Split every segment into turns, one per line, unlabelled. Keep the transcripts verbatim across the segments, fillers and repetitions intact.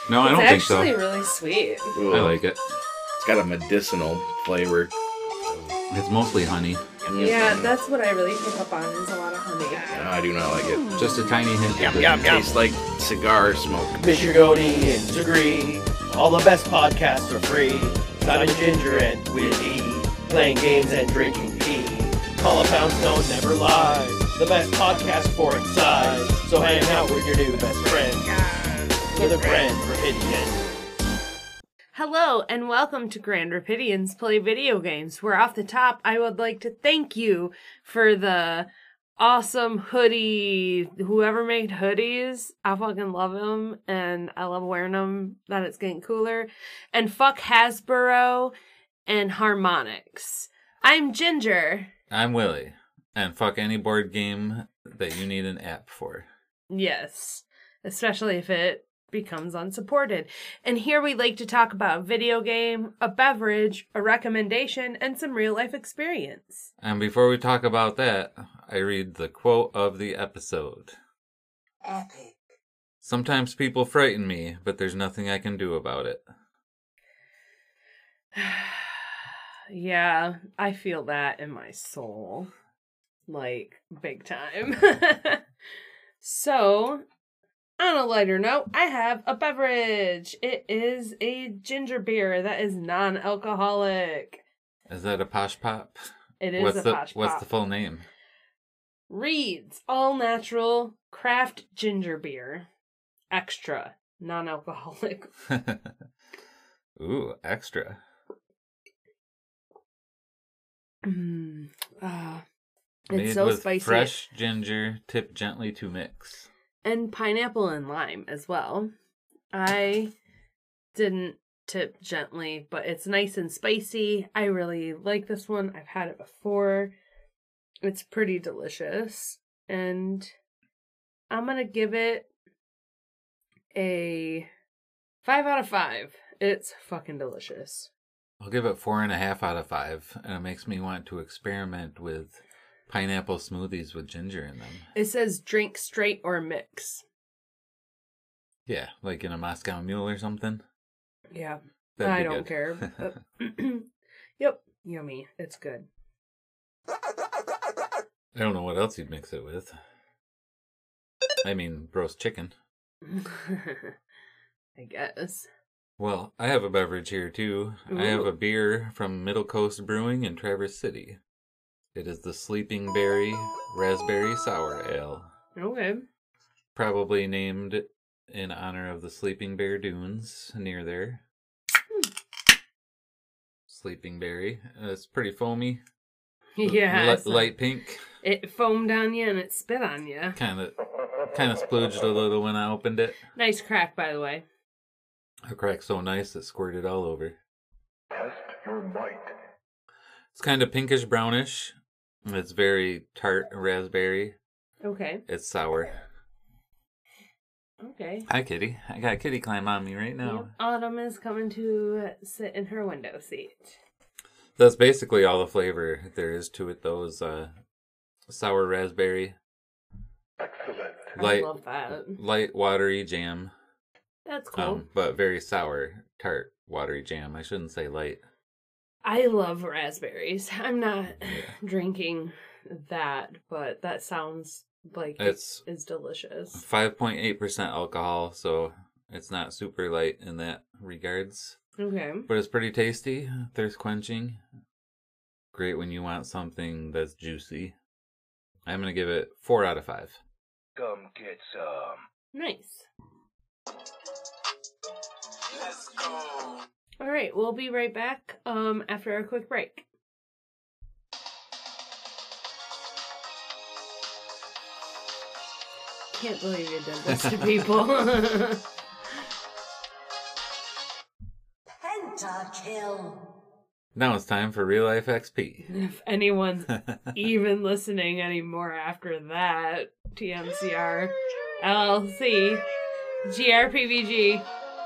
No, I
it's
don't think so.
actually really sweet.
Ooh,
I like it.
It's got a medicinal flavor.
It's mostly honey.
Yeah, that's what I really pick up on is a lot of honey.
No, I do not like it.
Just a tiny hint.
Yum,
of
yum,
bitterness.
Tastes like cigar smoke.
Mister Godin's agree. All the best podcasts are free. Simon Ginger and Willie. Playing games and drinking tea. Call a Poundstone never lies. The best podcast for its size. So hang out with your new best friend. For the Grand Rapidian.
Hello, and welcome to Grand Rapidians Play Video Games, where off the top, I would like to thank you for the awesome hoodie. Whoever made hoodies, I fucking love them, and I love wearing them, that it's getting cooler. And fuck Hasbro and Harmonix. I'm Ginger.
I'm Willie. And fuck any board game that you need an app for.
Yes, especially if it becomes unsupported. And here we like to talk about a video game, a beverage, a recommendation, and some real life experience.
And before we talk about that, I read the quote of the episode.
Epic.
Sometimes people frighten me, but there's nothing I can do about it.
Yeah, I feel that in my soul. Like, big time. So, on a lighter note, I have a beverage. It is a ginger beer that is non-alcoholic.
Is that a Posh Pop?
It is
what's
a
the,
Posh Pop.
What's the full name?
Reed's All-Natural Craft Ginger Beer. Extra. Non-alcoholic.
Ooh, extra.
Mm, uh, it's
Made
so
with
spicy.
fresh ginger, tipped gently to mix.
And pineapple and lime as well. I didn't tip gently, but it's nice and spicy. I really like this one. I've had it before. It's pretty delicious. And I'm going to give it a five out of five. It's fucking delicious.
I'll give it four and a half out of five, and it makes me want to experiment with pineapple smoothies with ginger in them.
It says drink straight or mix.
Yeah, like in a Moscow Mule or something.
Yeah,
That'd
I
be
don't
good.
care. But yep, yummy. It's good.
I don't know what else you'd mix it with. I mean, roast chicken.
I guess.
Well, I have a beverage here too.
Ooh.
I have a beer from Middle Coast Brewing in Traverse City. It is the Sleeping Berry Raspberry Sour Ale.
Okay.
Probably named in honor of the Sleeping Bear Dunes near there.
Hmm.
Sleeping Berry. Uh, it's pretty foamy.
Yeah.
Li-
it's like-
light pink.
It foamed on you and it spit on you.
Kind of, kind of splooged a little when I opened it.
Nice crack, by the way.
A crack so nice it squirted all over.
Test your might.
It's kind of pinkish brownish. It's very tart raspberry.
Okay.
It's sour.
Okay.
Hi, Kitty. I got Kitty climb on me right now.
Yep. Autumn is coming to sit in her window seat.
That's basically all the flavor there is to it, though, is uh, sour raspberry,
Excellent.
light,
I love that.
light watery jam,
That's cool.
um, but very sour, tart, watery jam. I shouldn't say light.
I love raspberries. I'm not drinking that, but that sounds like
It's
it is delicious.
five point eight percent alcohol, so it's not super light in that regards.
Okay.
But it's pretty tasty, thirst quenching. Great when you want something that's juicy. I'm going to give it four out of five.
Come get some.
Nice.
Let's go.
All right, we'll be right back um, after a quick break. Can't believe you did this to people.
Pentakill.
Now it's time for Real Life X P.
If anyone's even listening anymore after that, T M C R, L L C, G R P V G.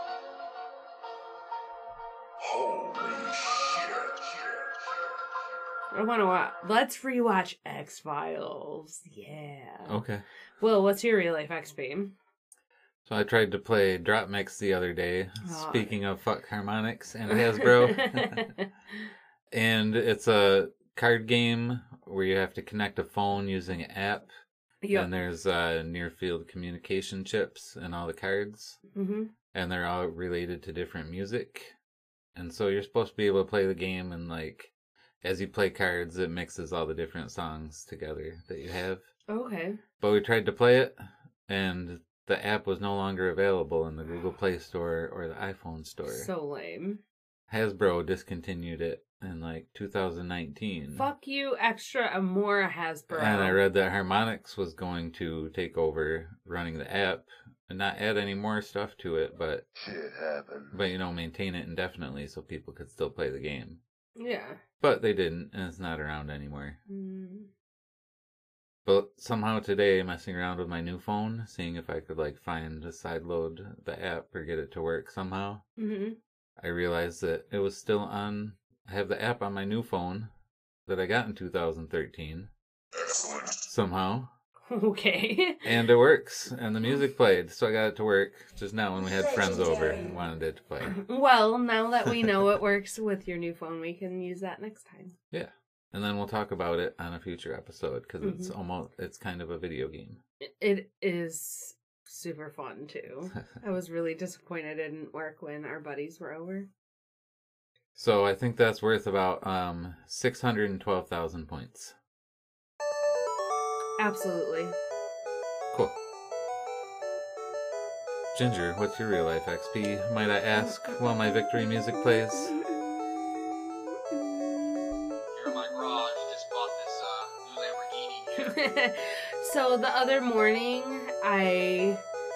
Holy shit.
I want to watch. Let's rewatch X-Files. Yeah.
Okay.
Well, what's your real life X P?
So I tried to play Drop Mix the other day.
Oh.
Speaking of fuck harmonics and Hasbro. And it's a card game where you have to connect a phone using an app.
Yep.
And there's uh, near field communication chips in all the cards.
Mm-hmm.
And they're all related to different music. And so you're supposed to be able to play the game, and like as you play cards, it mixes all the different songs together that you have.
Okay.
But we tried to play it, and the app was no longer available in the Google Play Store or the iPhone Store.
So lame.
Hasbro discontinued it in like two thousand nineteen.
Fuck you, extra and more Hasbro.
And I read that Harmonix was going to take over running the app and not add any more stuff to it, but
Shit happened.
but you know, maintain it indefinitely so people could still play the game.
Yeah.
But they didn't, and it's not around anymore.
Mm.
But somehow today, messing around with my new phone, seeing if I could like find a sideload the app or get it to work somehow,
Mm-hmm.
I realized that it was still on. I have the app on my new phone that I got in two thousand thirteen
Excellent.
somehow,
Okay.
and it works, and the music played, so I got it to work just now when we had friends over and wanted it to play.
Well, now that we know it works with your new phone, we can use that next time.
Yeah, and then we'll talk about it on a future episode because it's
Mhm.
almost it's kind of a video game.
It is super fun too. I was really disappointed it didn't work when our buddies were over.
So I think that's worth about um six hundred and twelve thousand points.
Absolutely.
Cool. Ginger, what's your real life X P? Might I ask while my victory music plays?
Here in my garage, just bought this uh, new Lamborghini.
So the other morning, I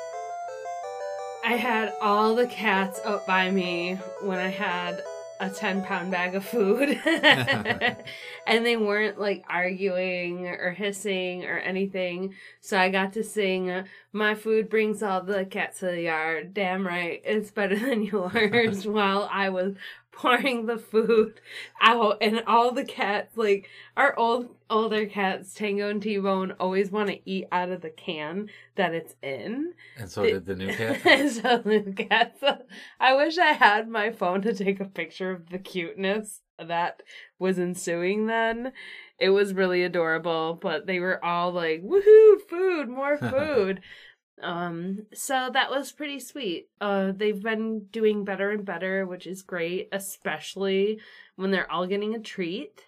I had all the cats up by me when I had a ten pound bag of food. And they weren't like arguing or hissing or anything. So I got to sing, "My food brings all the cats to the yard. Damn right, it's better than yours," while I was pouring the food out. And all the cats, like our old older cats, Tango and T-Bone, always want to eat out of the can that it's in.
And so did the new cat.
So the cats, I wish I had my phone to take a picture of the cuteness that was ensuing then. It was really adorable, but they were all like, "Woohoo, food, more food." Um, so that was pretty sweet. Uh, they've been doing better and better, which is great, especially when they're all getting a treat.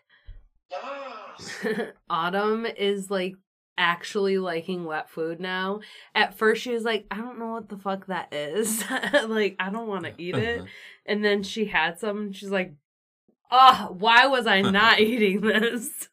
Autumn is like actually liking wet food now. At first she was like, "I don't know what the fuck that is." Like, I don't want to eat it. And then she had some and she's like, "Oh, why was I not eating this?"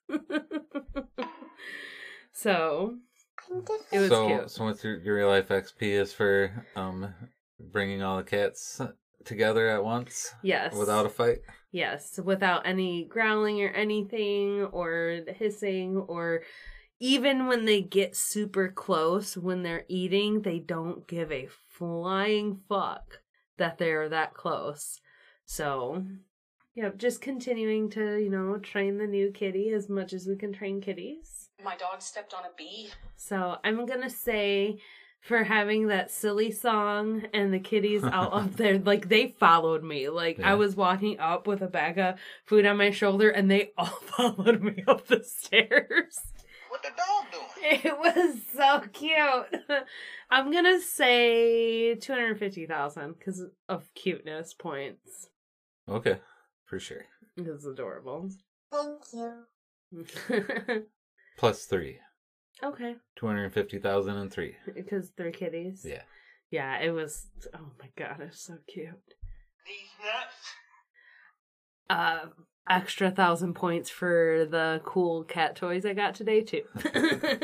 So it was
so,
cute.
so what's your, your real life X P is for um bringing all the cats together at once
Yes.
without a fight?
Yes, without any growling or anything or hissing, or even when they get super close when they're eating, they don't give a flying fuck that they're that close. So, yeah, just continuing to, you know, train the new kitty as much as we can train kitties.
My dog stepped on a bee.
So I'm gonna say, for having that silly song and the kitties out up there, like, they followed me. Like,
Yeah.
I was walking up with a bag of food on my shoulder and they all followed me up the stairs.
What the dog doing?
It was so cute. I'm gonna say two hundred fifty thousand because of cuteness points.
Okay, for sure.
It's adorable.
Thank you.
Plus three.
Okay,
two hundred fifty thousand and three.
because they're kitties.
Yeah.
Yeah, it was, oh my god, it's so cute.
These nuts.
Uh, extra thousand points for the cool cat toys I got today too.
What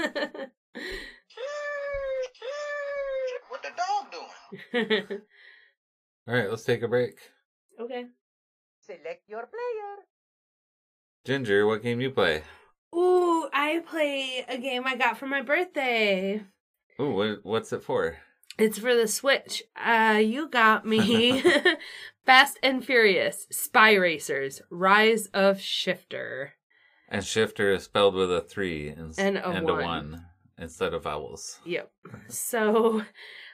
the dog doing?
All right, let's take a break.
Okay.
Select your player.
Ginger, what game you play?
Ooh, I play a game I got for my birthday.
Ooh, what, what's it for?
It's for the Switch. Uh, you got me. Fast and Furious, Spy Racers, Rise of Shifter.
And Shifter is spelled with a three ins-
And a
and
one.
a one instead of vowels.
Yep. So,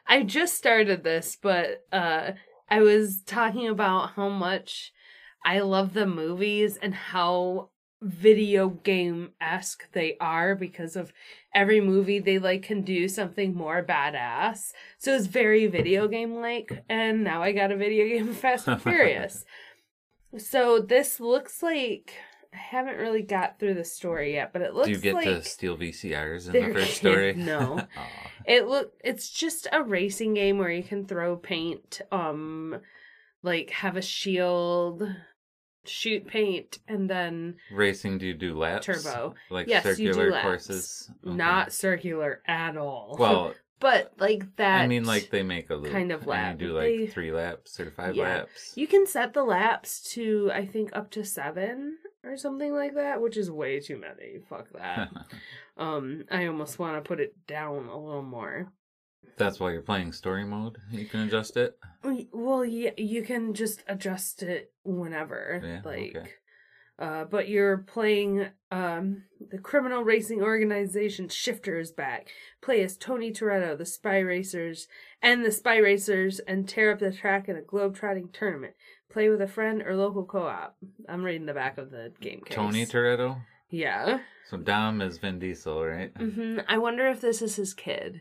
I just started this, but uh, I was talking about how much I love the movies and how video game-esque they are because of every movie they like can do something more badass. So it's very video game-like, and now I got a video game of Fast and Furious. So this looks like I haven't really got through the story yet, but it looks
Do you get
like
to steal V C Rs in
they're-
the first story?
No.
Aw.
It look it's just a racing game where you can throw paint, um like have a shield, shoot paint, and then
Racing, do you do laps?
turbo.
Like
Yes, you do
circular
laps.
courses? Okay.
Not circular at all.
Well,
but like that
I mean, like they make a loop.
kind of lap.
And you do like
They-
three laps or five
Yeah.
laps.
you can set the laps to I think up to seven or something like that, which is way too many. Fuck that. um I almost want to put it down a little more.
That's why you're playing story mode. You can adjust it.
Well, yeah, you can just adjust it whenever,
Yeah,
like.
okay.
Uh, but you're playing um the criminal racing organization Shifter is back. Play as Tony Toretto, the Spy Racers, and the Spy Racers, and tear up the track in a globe-trotting tournament. Play with a friend or local co-op. I'm reading the back of the game case.
Tony Toretto.
Yeah.
So Dom is Vin Diesel, right?
hmm I wonder if this is his kid.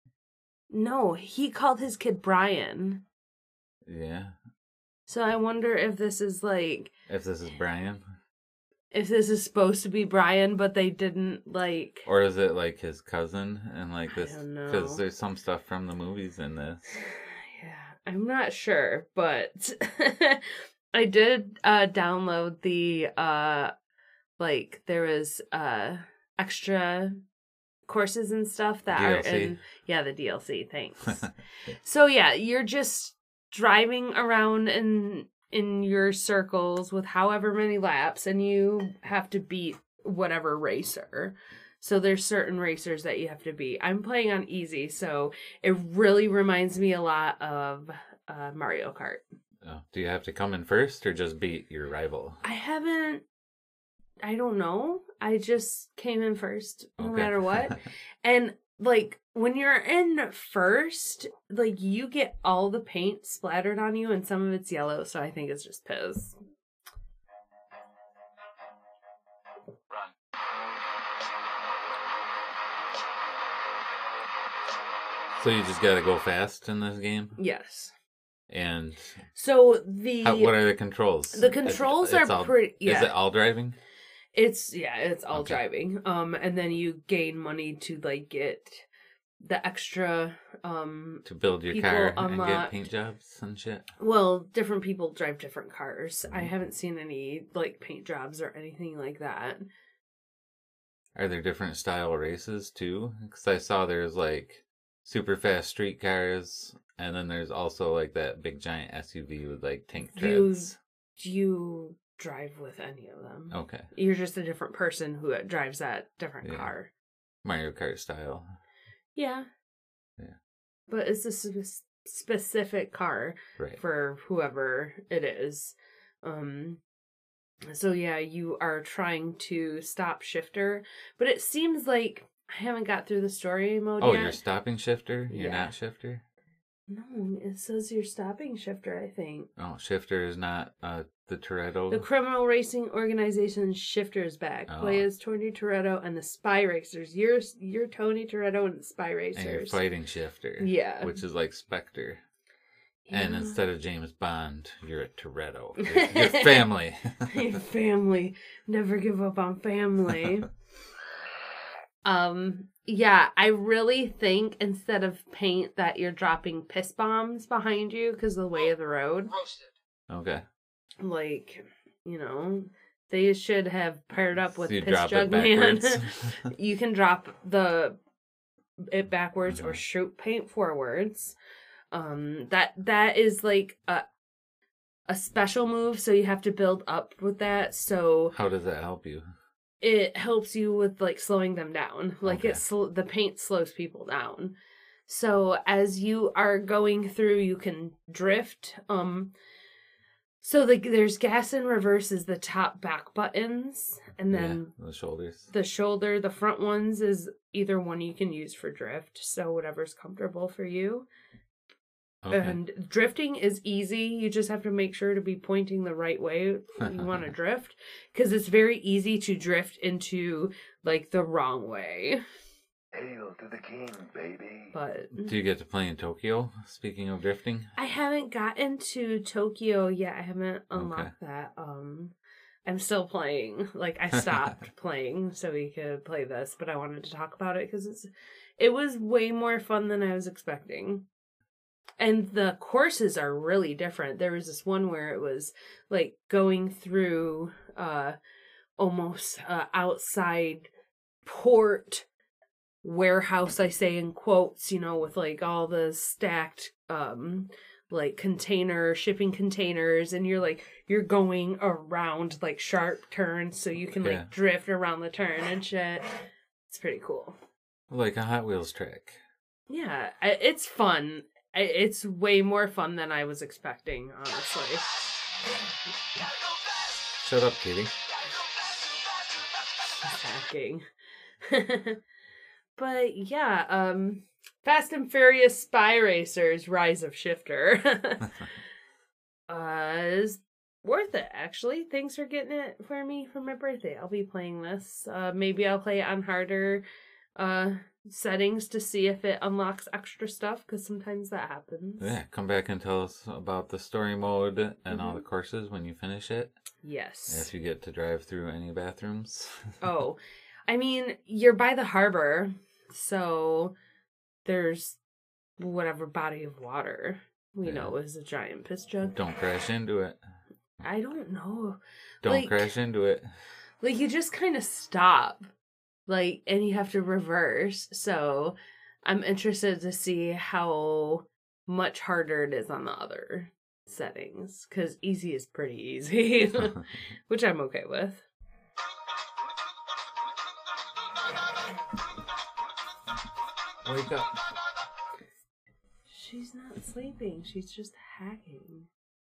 No, he called his kid Brian.
Yeah.
So I wonder if this is like
If this is Brian,
if this is supposed to be Brian, but they didn't like.
or is it like his cousin and like
I
this?
don't know.
Because there's some stuff from the movies in this.
Yeah, I'm not sure, but I did uh download the uh like there was uh extra courses and stuff that
D L
are
C.
in yeah, the D L C, thanks. So yeah, you're just driving around in in your circles with however many laps, and you have to beat whatever racer. So there's certain racers that you have to beat. I'm playing on easy, so it really reminds me a lot of uh, Mario Kart.
Oh, do you have to come in first or just beat your rival?
I haven't. I don't know. I just came in first, no
Okay.
matter what. And like when you're in first, like you get all the paint splattered on you, and some of it's yellow. So I think it's just piss.
Run.
So you just gotta go fast in this game,
Yes.
and
So the
how, what are the controls?
the controls
It's
are
all-
pretty. Yeah.
Is it all driving?
It's yeah, it's all
Okay.
driving. Um, and then you gain money to like get the extra. Um,
To build your
People
car and
unlock-
get paint jobs and shit.
well, different people drive different cars. I
Mhm.
haven't seen any like paint jobs or anything like that.
Are there different style races too? Because I saw there's like super fast street cars, and then there's also like that big giant S U V with like tank
You-
treads.
Do you drive with any of them?
Okay,
You're just a different person who drives that different
Yeah.
car.
Mario Kart style.
Yeah.
Yeah.
But it's a spe- specific car
Right.
for whoever it is. Um so yeah, you are trying to stop Shifter, but it seems like I haven't got through the story mode
Oh,
yet.
you're stopping Shifter? You're
Yeah.
not Shifter?
No, it says you're stopping Shifter, I think.
Oh, Shifter is not uh the Toretto.
The criminal racing organization Shifter is back.
Oh.
Play as Tony Toretto and the Spy Racers. You're you're Tony Toretto and the Spy
and you're
Racers.
fighting Shifter.
Yeah.
Which is like Spectre. And
Yeah.
instead of James Bond, you're a Toretto. Your, your family.
Your family. Never give up on family. um, yeah, I really think instead of paint that you're dropping piss bombs behind you because of the way of the road.
Roasted.
Okay.
Like, you know, they should have paired up with
So you
Piss
drop
Jug
it
Man.
backwards.
You can drop the it backwards or
Mhm.
shoot paint forwards. Um, that that is like a a special move, so you have to build up with that. So
How does that help you?
it helps you with like slowing them down. Like
Okay.
it sl- the paint slows people down. So as you are going through, you can drift. Um, So the, there's gas and reverse is the top back buttons, and then
yeah, the shoulders.
the shoulder, the front ones is either one you can use for drift, so whatever's comfortable for you.
Okay.
And drifting is easy. You just have to make sure to be pointing the right way you want to drift, because it's very easy to drift into like the wrong way.
Hail to the king, baby.
But
Do you get to play in Tokyo? Speaking of drifting.
I haven't gotten to Tokyo yet. I haven't unlocked that. Um, I'm still playing. Like I stopped playing so we could play this, but I wanted to talk about it because it's it was way more fun than I was expecting. And the courses are really different. There was this one where it was like going through uh almost uh, outside port warehouse, I say in quotes, you know, with like all the stacked um like container shipping containers, and you're like you're going around like sharp turns so you can like
Yeah.
drift around the turn and shit. It's pretty cool.
Like a Hot Wheels track.
Yeah, I- it's fun. I- It's way more fun than I was expecting, honestly.
Shut up, Katie.
Hacking. But yeah, um, Fast and Furious Spy Racers Rise of Shifter uh, is worth it, actually. Thanks for getting it for me for my birthday. I'll be playing this. Uh, maybe I'll play it on harder uh, settings to see if it unlocks extra stuff, because sometimes that happens.
Yeah, come back and tell us about the story mode and all the courses when you finish it.
Yes.
If you get to drive through any bathrooms.
Oh, I mean, you're by the harbor, so there's whatever body of water we
Yeah.
know is a giant piss jug.
Don't crash into it.
I don't know.
Don't
Like-
crash into it.
Like, you just kind of stop, like, and you have to reverse. So I'm interested to see how much harder it is on the other settings, because easy is pretty easy, which I'm okay with.
Wake up.
She's not sleeping. She's just hacking.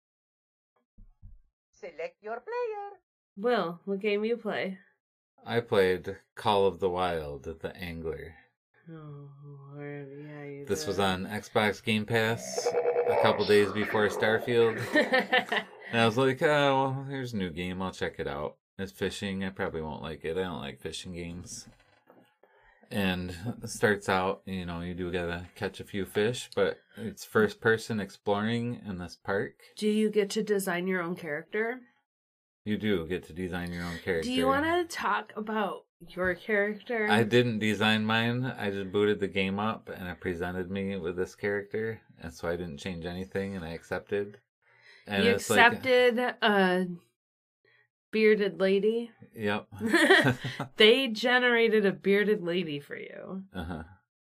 Select your player.
Will, what game you play?
I played Call of the Wild, the Angler.
Oh, Lord, yeah, you
This was
did.
on Xbox Game Pass a couple days before Starfield. And I was like, oh, well, here's a new game. I'll check it out. It's fishing. I probably won't like it. I don't like fishing games. And it starts out, you know, you do gotta catch a few fish, but it's first person exploring in this park.
Do you get to design your own character?
You do get to design your own character.
Do you want to talk about your character?
I didn't design mine. I just booted the game up and it presented me with this character. And so I didn't change anything and I accepted. And
you
it's like,
accepted a bearded lady.
yep.
They generated a bearded lady for you.
Uh-huh.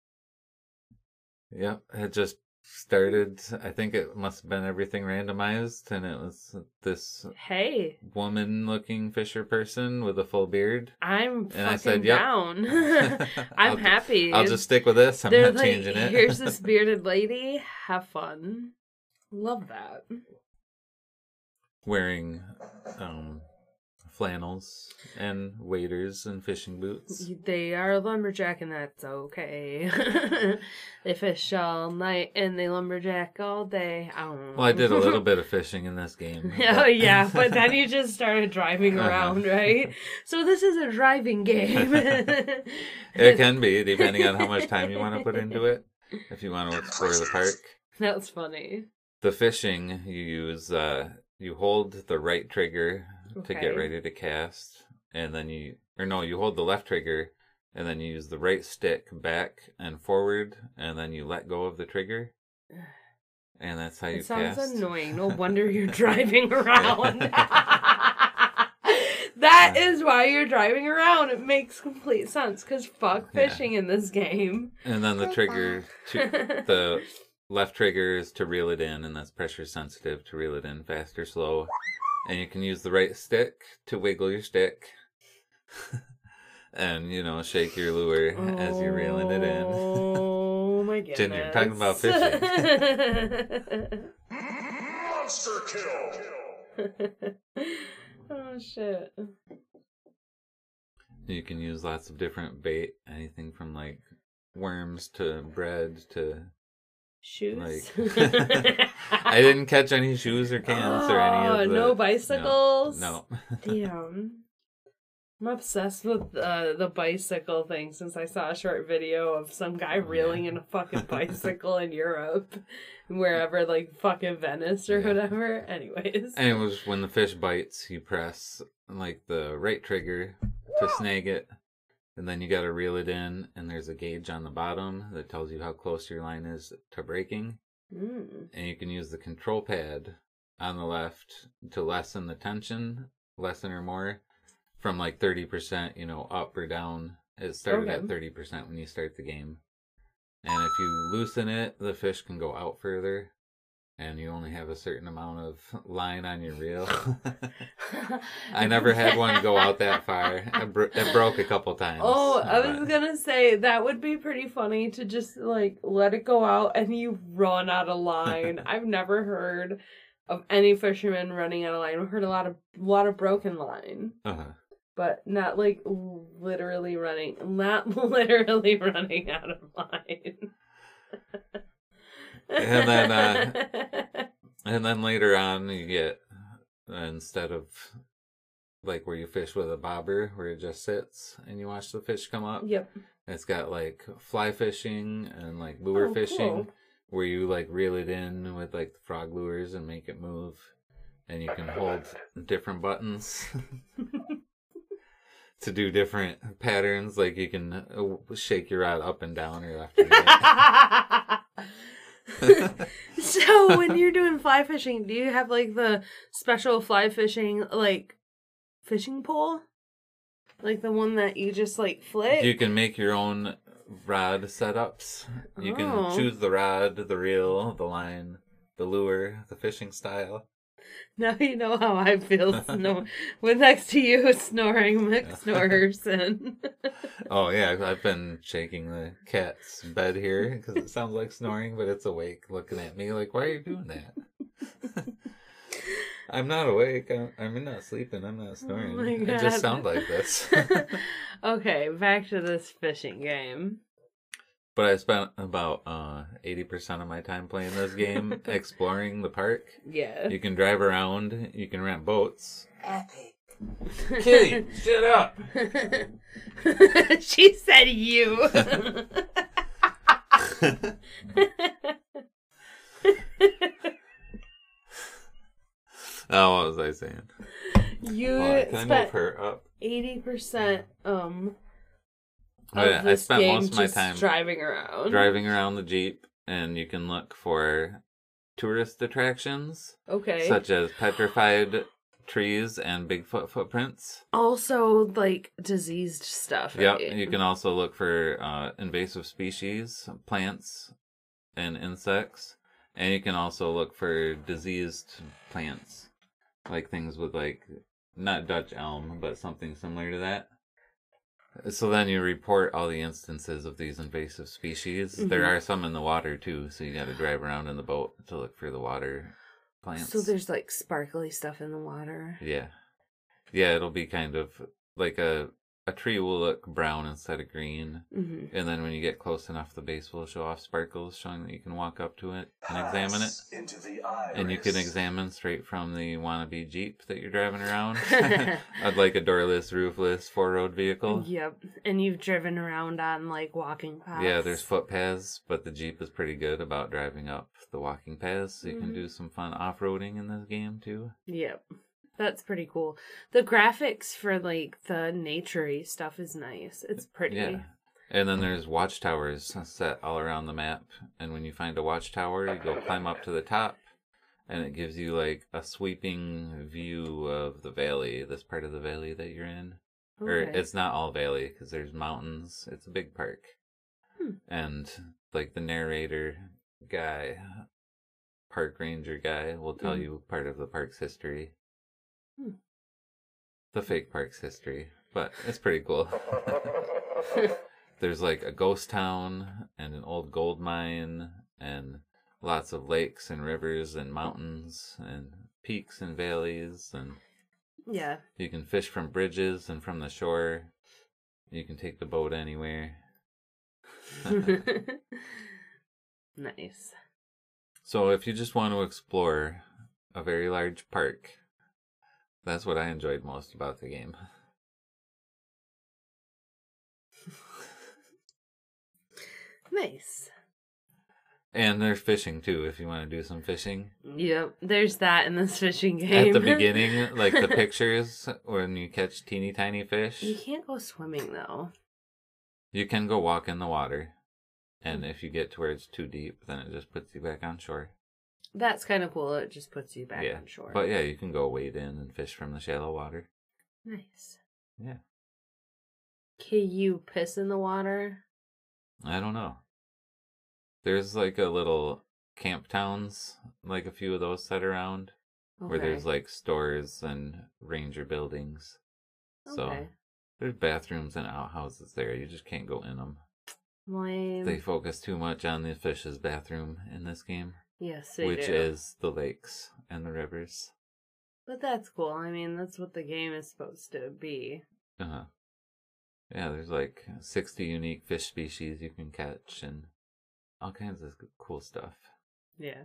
Yep, it just started. I think it must have been everything randomized, and it was this
Hey,
woman-looking fisher person with a full beard.
I'm
And I
fucking
said, yep.
down.
I'll
I'm
ju-
happy.
I'll just stick with this. I'm
They're
not
like,
changing it.
here's this bearded lady. Have fun. Love that.
Wearing um, flannels and waders and fishing boots.
They are a lumberjack, and that's okay. They fish all night and they lumberjack all day. I don't know.
Well, I did a little bit of fishing in this game.
Oh yeah, but then you just started driving
Uh-huh.
around, right? So this is a driving game.
It can be, depending on how much time you want to put into it. If you want to explore the park.
That's funny.
The fishing, you use, uh, you hold the right trigger to
Okay.
get ready to cast, and then you, or no, you hold the left trigger, and then you use the right stick back and forward, and then you let go of the trigger, and that's how you
It sounds
cast.
annoying. No wonder you're driving around. That is why you're driving around. It makes complete sense, because fuck
Yeah.
fishing in this game.
And then the trigger, to, the left trigger is to reel it in, and that's pressure sensitive to reel it in fast or slow. And you can use the right stick to wiggle your stick. And, you know, shake your lure as you're reeling it in.
Oh my goodness.
Ginger, talking about fishing.
Monster kill.
Oh shit.
You can use lots of different bait, anything from like worms to bread to
Shoes?
like. I didn't catch any shoes or cans or any
Oh,
of the.
no bicycles?
No. no.
Damn. I'm obsessed with uh, the bicycle thing since I saw a short video of some guy reeling in a fucking bicycle in Europe, wherever, like fucking Venice or
Yeah.
whatever. Anyways.
And it was when the fish bites, you press like the right trigger to snag it, and then you got to reel it in, and there's a gauge on the bottom that tells you how close your line is to breaking.
Mm.
And you can use the control pad on the left to lessen the tension, lessen or more, from like thirty percent, you know, up or down. It started
Okay.
at thirty percent when you start the game. And if you loosen it, the fish can go out further, and you only have a certain amount of line on your reel. I never had one go out that far. It, bro- it broke a couple times.
Oh, I was
but-
gonna say that would be pretty funny to just like let it go out and you run out of line. I've never heard of any fisherman running out of line. I've heard a lot of a lot of broken line,
Uh-huh.
but not like literally running, not literally running out of line.
And then, uh, And then later on, you get, uh, instead of like where you fish with a bobber, where it just sits and you watch the fish come up,
Yep.
it's got like fly fishing and like lure
Oh,
fishing,
cool.
where you like reel it in with like the frog lures and make it move, and you can hold different buttons to do different patterns. Like you can uh, shake your rod up and down or left and right.
So when you're doing fly fishing, do you have like the special fly fishing like fishing pole? Like the one that you just like flick?
You can make your own rod setups. You
Oh.
can choose the rod, the reel, the line, the lure, the fishing style.
Now you know how I feel snor- with next to you snoring McSnorerson.
Oh yeah, I've been shaking the cat's bed here because it sounds like snoring, but it's awake looking at me like, why are you doing that? I'm not awake. I'm, I'm not sleeping. I'm not snoring.
Oh my
I
God.
just sound like this.
Okay, back to this fishing game.
But I spent about uh, eighty percent of my time playing this game exploring the park.
Yeah.
You can drive around. You can rent boats.
Epic.
Kitty, shut up!
She said you.
Oh, what was I saying?
You
Hold on, can I move
spent
her up?
eighty percent um
Oh,
of
yeah, I
this
spent
game
most of my
just
time
driving around.
driving around the Jeep, and you can look for tourist attractions,
Okay.
such as petrified trees and Bigfoot footprints.
Also, like diseased stuff.
Yep,
right?
you can also look for uh, invasive species, plants, and insects. And you can also look for diseased plants, like things with like, not Dutch elm, but something similar to that. So then you report all the instances of these invasive species.
Mhm.
There are some in the water too, so you got to drive around in the boat to look for the water plants.
So there's like sparkly stuff in the water.
Yeah. Yeah, it'll be kind of like a a tree will look brown instead of green.
hmm
And then when you get close enough, the base will show off sparkles, showing that you can walk up to it and examine it.
Into the iris.
And you can examine straight from the wannabe Jeep that you're driving around. I'd like a doorless, roofless, four-road vehicle.
Yep. And you've driven around on like walking paths.
Yeah, there's footpaths, but the Jeep is pretty good about driving up the walking paths. So you can
Mhm.
do some fun off-roading in this game, too.
Yep. That's pretty cool. The graphics for like the naturey stuff is nice. It's pretty.
Yeah. And then there's watchtowers set all around the map. And when you find a watchtower, you go climb up to the top. And it gives you like a sweeping view of the valley, this part of the valley that you're in. Or
Okay.
it's not all valley because there's mountains. It's a big park.
Hmm.
And like the narrator guy, park ranger guy, will tell
Mhm.
you part of the park's history.
Hmm.
The fake park's history. But it's pretty cool. There's like a ghost town and an old gold mine and lots of lakes and rivers and mountains and peaks and valleys, and
Yeah.
you can fish from bridges and from the shore. You can take the boat anywhere.
Nice.
So if you just want to explore a very large park, that's what I enjoyed most about the game.
Nice.
And there's fishing too, if you want to do some fishing.
Yep, there's that in this fishing game.
At the beginning, like the pictures, when you catch teeny tiny fish,
You can't go swimming, though.
you can go walk in the water. And if you get to where it's too deep, then it just puts you back on shore.
That's kind of cool. It just puts you back
yeah.
on shore.
But yeah, you can go wade in and fish from the shallow water.
Nice.
Yeah.
Can you piss in the water?
I don't know. There's like a little camp towns, like a few of those set around, where
Okay.
there's like stores and ranger buildings. So
Okay.
there's bathrooms and outhouses there. You just can't go in them.
Lame.
They focus too much on the fish's bathroom in this game,
Yes, they
which
do.
is the lakes and the rivers.
But that's cool. I mean, that's what the game is supposed to be.
Uh-huh. Yeah, there's like sixty unique fish species you can catch and all kinds of cool stuff.
Yeah.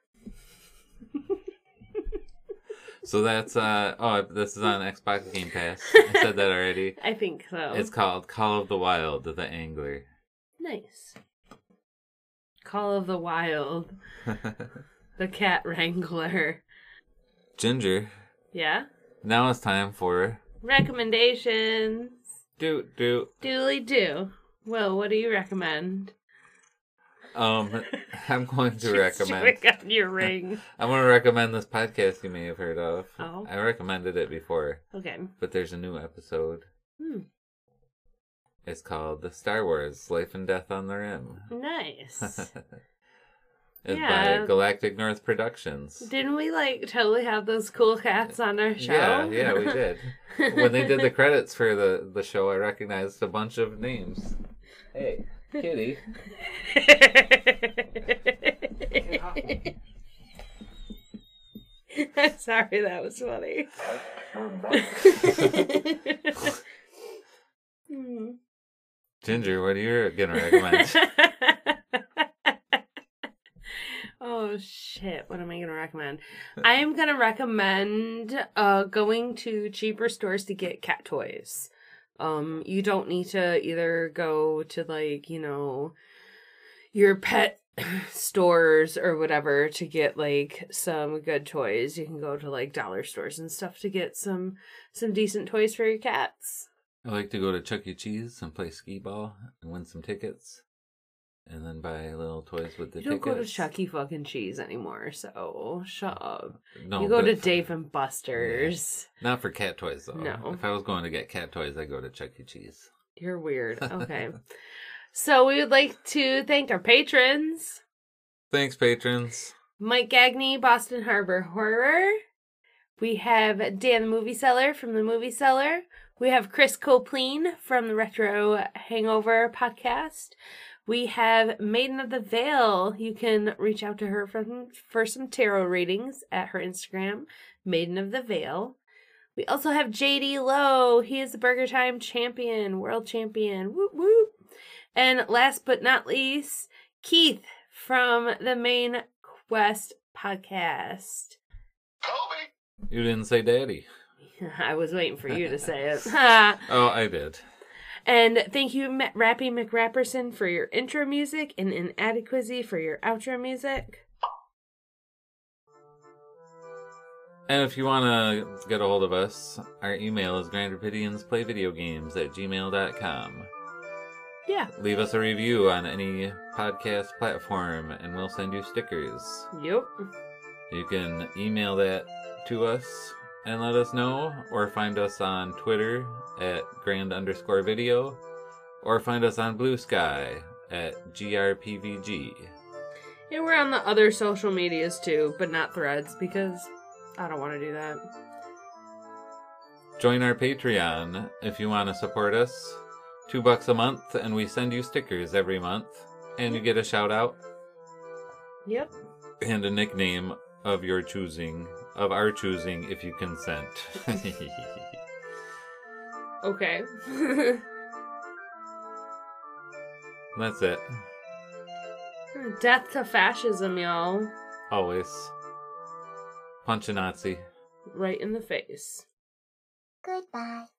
So that's, uh, oh, this is on Xbox Game Pass. I said that already.
I think so.
It's called Call of the Wild, the Angler.
Nice. Call of the Wild. The cat wrangler.
Ginger,
Yeah?
now it's time for
Recommendations.
Doot Doot.
Doodly do. Well, what do you recommend?
Um, I'm going to
She's
recommend.
chewing on your ring.
I'm going to recommend this podcast you may have heard of.
Oh.
I recommended it before,
Okay.
but there's a new episode.
Hmm.
It's called The Star Wars: Life and Death on the Rim.
Nice.
It's
Yeah.
by Galactic North Productions.
Didn't we, like, totally have those cool cats on our show?
Yeah, yeah, we did. When they did the credits for the, the show, I recognized a bunch of names. Hey, kitty.
I'm sorry, that was funny. Hmm.
Ginger, what are you going to recommend?
Oh shit, what am I going to recommend? I am going to recommend uh going to cheaper stores to get cat toys. Um you don't need to either go to, like, you know, your pet stores or whatever to get like some good toys. You can go to like dollar stores and stuff to get some some decent toys for your cats.
I like to go to Chuck E. Cheese and play skee ball and win some tickets. And then buy little toys with the
You don't
tickets.
go to Chuck E. fucking Cheese anymore, so shut up.
No,
you go
but
to
for-
Dave and Buster's.
Not for cat toys, though.
No.
If I was going to get cat toys, I'd go to Chuck E. Cheese.
You're weird. Okay. So we would like to thank our patrons.
Thanks, patrons.
Mike Gagney, Boston Harbor Horror. We have Dan the Movie Seller from the Movie Seller. We have Chris Copleen from the Retro Hangover podcast. We have Maiden of the Veil. You can reach out to her for, for some tarot readings at her Instagram, Maiden of the Veil. We also have J D Lowe. He is the Burger Time champion, world champion. Whoop, whoop. And last but not least, Keith from the Main Quest podcast.
Kobe!
You didn't say daddy.
I was waiting for you to say it.
Oh, I did.
And thank you, Ma- Rappy McRapperson, for your intro music, and Inadequacy for your outro music.
And if you want to get a hold of us, our email is grandrapidiansplayvideogames at gmail dot com.
Yeah.
Leave us a review on any podcast platform, and we'll send you stickers.
Yep.
You can email that to us and let us know, or find us on Twitter at grand underscore video, or find us on Blue Sky at G R P V G.
Yeah, we're on the other social medias too, but not Threads, because I don't want to do that.
Join our Patreon if you want to support us. Two bucks a month, and we send you stickers every month, and you get a shout out.
Yep.
And a nickname of your choosing, of our choosing, if you consent.
Okay.
That's it.
Death to fascism, y'all.
Always. Punch a Nazi.
Right in the face.
Goodbye.